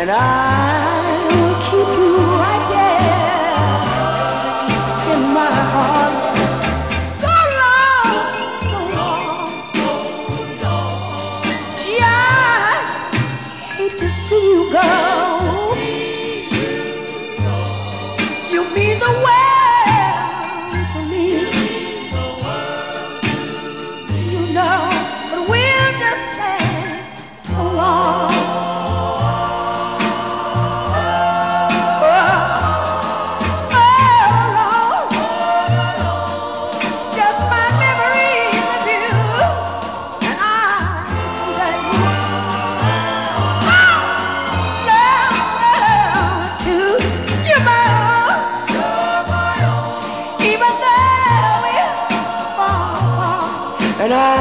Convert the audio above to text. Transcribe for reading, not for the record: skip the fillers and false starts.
and I'll keep you right there in my heart. So long, so long, so long. Gee, I hate to see you go. You mean the world to me. You know, but we'll just say so long. And I